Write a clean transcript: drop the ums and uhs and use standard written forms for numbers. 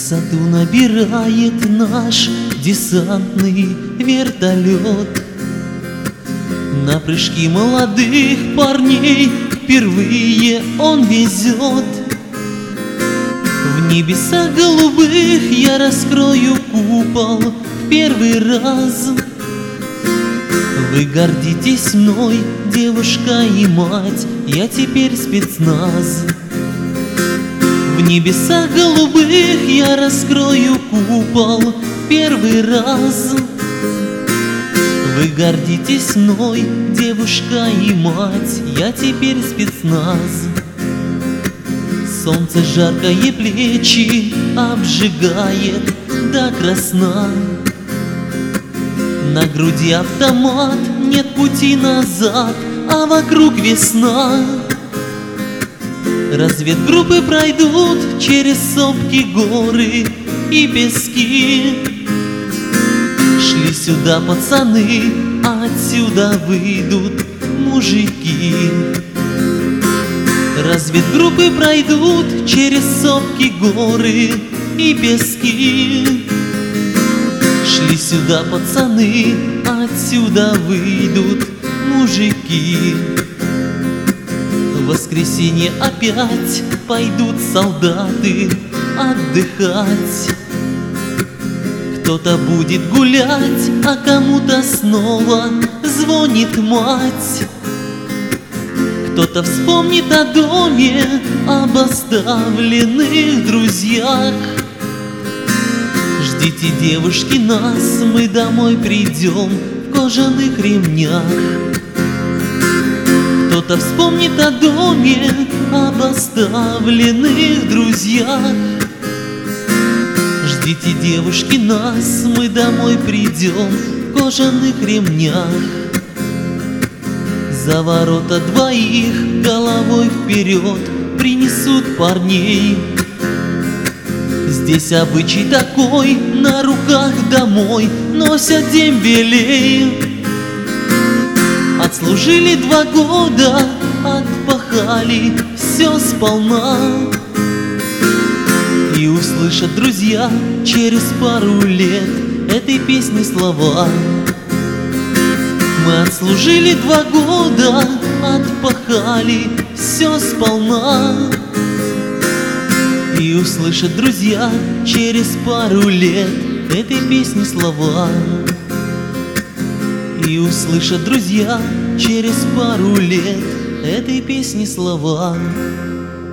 Высоту набирает наш десантный вертолет. На прыжки молодых парней впервые он везет. В небесах голубых я раскрою купол в первый раз. Вы гордитесь мной, девушка и мать, я теперь спецназ. В небесах голубых я раскрою купол в первый раз. Вы гордитесь мной, девушка и мать, я теперь спецназ. Солнце жаркое плечи обжигает до красна. На груди автомат, нет пути назад, а вокруг весна. Разведгруппы пройдут через сопки, горы и пески. Шли сюда пацаны, а отсюда выйдут мужики. Разведгруппы пройдут через сопки, горы и пески. Шли сюда пацаны, а отсюда выйдут мужики. В воскресенье опять пойдут солдаты отдыхать. Кто-то будет гулять, а кому-то снова звонит мать. Кто-то вспомнит о доме, об оставленных друзьях. Ждите, девушки, нас, мы домой придем в кожаных ремнях. Кто-то вспомнит о доме, об оставленных друзьях. Ждите, девушки, нас, мы домой придем в кожаных ремнях. За ворота двоих головой вперед принесут парней. Здесь обычай такой, на руках домой носят дембелей. Отслужили 2 года, отпахали все сполна. И услышат друзья через пару лет этой песни слова. Мы отслужили 2 года, отпахали все сполна. И услышат друзья через пару лет этой песни слова. И услышат друзья через пару лет этой песни слова.